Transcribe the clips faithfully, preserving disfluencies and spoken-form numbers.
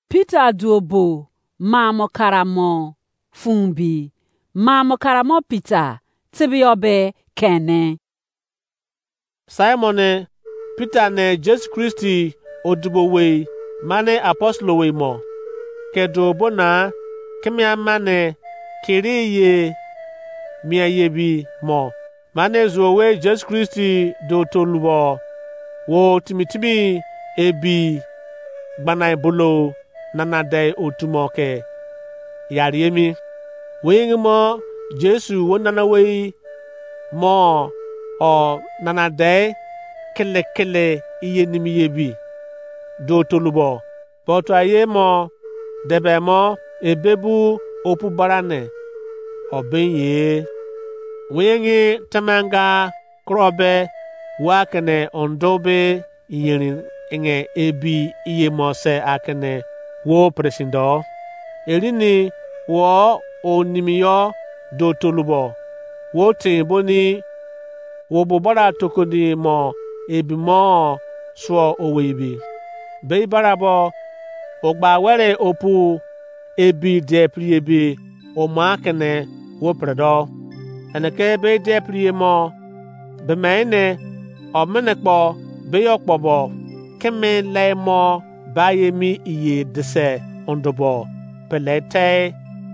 Peter duobo mamo karamo fumbi mamo karamo Peter tibi obe kene. Simon Peter ne Jesu Kristi odubo we mane apostolo we mo ke duobo na kemia mane kiriye mia yebi mo mane zowe Jesu Kristi do tolubo wo timitimi ebi gbanai bolo nana dai otumo ke yariemi wing mo Jesu wo nana we mo o nana dai kele kele iye nimi yebi do tolubo poto aye mo debe mo ebebu opu barane obenye wengi tamanga krobe wakene ondobe iyerin enge ebi iye mose akene wo presindo erini wo onimiyo do tolubo wo timboni wo bobara tokodi mo ebi mo so owebi be barabo ogba were opu ebi de priebi o makene wo predo eneke be de prie mo be mene o menekpo be yokpobo keme le mo baye mi iye dese ondobo pelete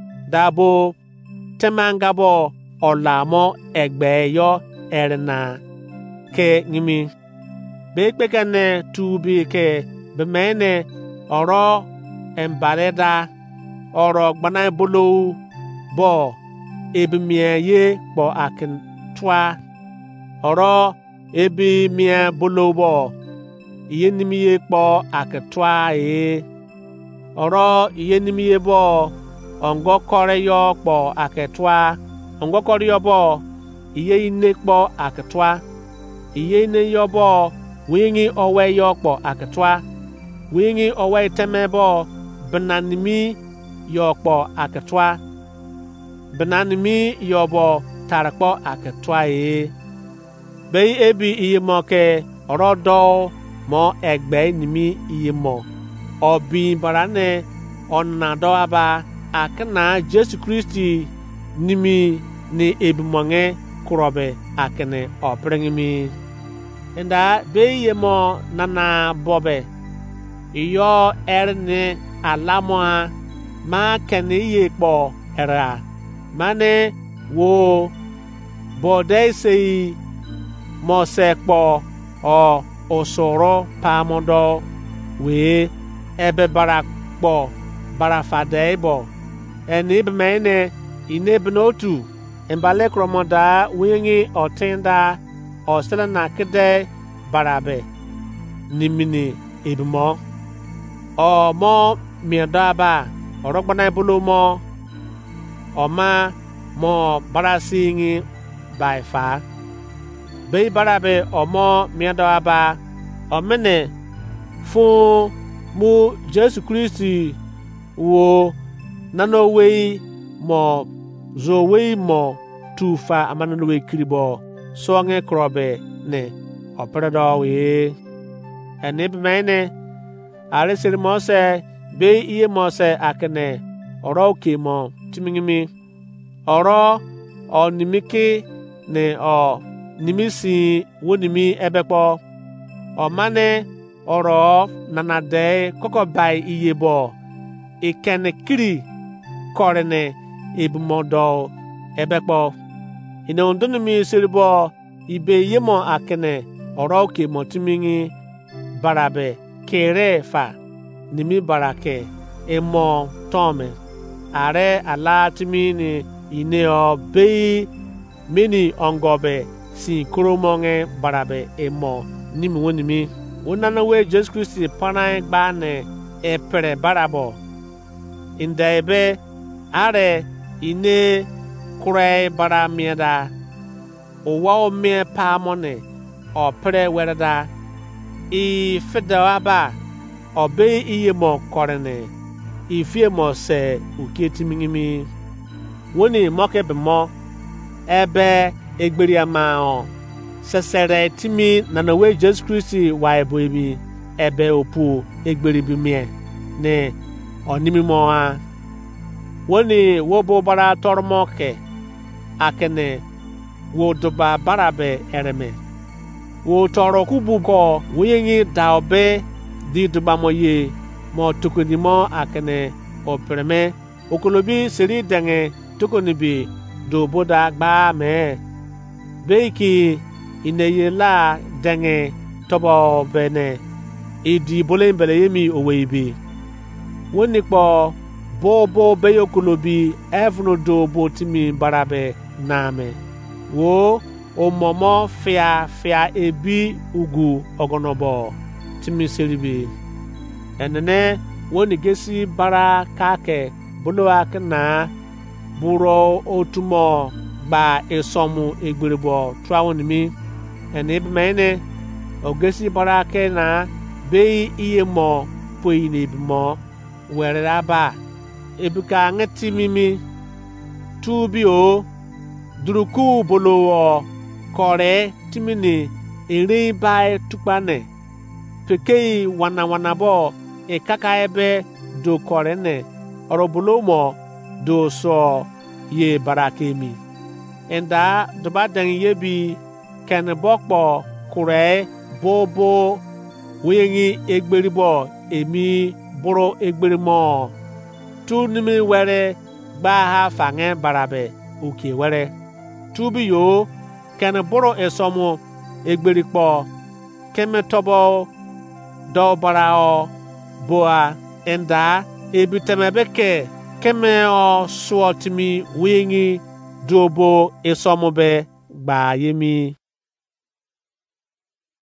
dabo temangabo olamo egbe yo erna ke ngimi be pekane tubi ke be mene oro embareda oro gbanai bolo bo ebimie ye bo akin twa oro ebi mie bolo bo iye nimiye kpo aketwa e oro iye nimiye bo ongo kore yo kpo aketwa ongo kore yo bo iye ine kpo aketwa iye ine yo bo wingi owe yo kpo aketwa wingi owe teme bo benanimi yo kpo aketwa benanimi yo bo tarakpo aketwa e be ebi iye moke orodo mo egbe nimi iye mo obi barane onado aba akena Jesu Kristi nimi ni ebi monge kurobe akene oprengimi enda be iye mo nana bobe iyo erne alamo ma kene iye kpo era mane wo bode sei mo sekpo o osoro pamodo we ebe barakpo barafadebo eni bemene inebnotu embale kromoda wingi otenda oselana kede barabe nimini ibmo o mo miadaba orogbana bulu mo oma mo barasingi baifa be barabe omo miadaba omene fu mu Jesu Kristi wo nanowe mo zowe mo tufa amanowe kribo songe krobe ne operedo we enib mene ale sir mose be iye mose akene oro ke mo timingimi oro onimiki ne o nimisi wonimi ebekpo o mane oro nanade kokobai iyebo ikene kiri korene ibmodo ebekpo ine ondunimi sirbo ibe yemo akene oro ke motimingi barabe kere fa nimi barake emo tome are ala timini ine o be mini ongobe si kromonge barabe emo nimi wonimi wonana we Jesu Kristi panai gbane e pere barabo indebe are ine kure bara mieda owa o me pamone o pere werada i fedawaba obe iye mo korene ifie mo se uketi mingimi woni moke be mo ebe egberi ama o sesere timi nana we Jesu Kristi wa ebo ebi ebe opu egberi bi mie ne onimi mo ha woni wo bo bara tormo ke akene wo doba barabe ereme wo toro kubu ko wenyi daobe di doba mo ye mo tukuni mo akene opreme okolobi seri denge tukuni bi do boda gba me beiki ineye la denge tobo bene idi bolen bele yemi oweibi woni po bobo beyokolobi evno do botimi barabe name wo o momo fia fia ebi ugu ogonobo timi seribi enene woni gesi bara kake bolo akna buro otumo gba esomu egberibo trawoni mi ene bimene ogesi bara ke na be iye mo poine bimo were aba ebuka ngati mimi tubi o duruku bolo kore timini ere bai tukpane pekei wana wana bo e kaka ebe do kore ne orobolo mo do so ye barakemi enda doba dan yebi ken bokpo kure bobo wenyi egberibo emi boro egberimo tu nimi were gba ha fange barabe uke were tubi yo ken boro esomo egberikpo keme tobo do barao boa enda ebitemebeke keme o suotimi wenyi dobo esomo be gba yemi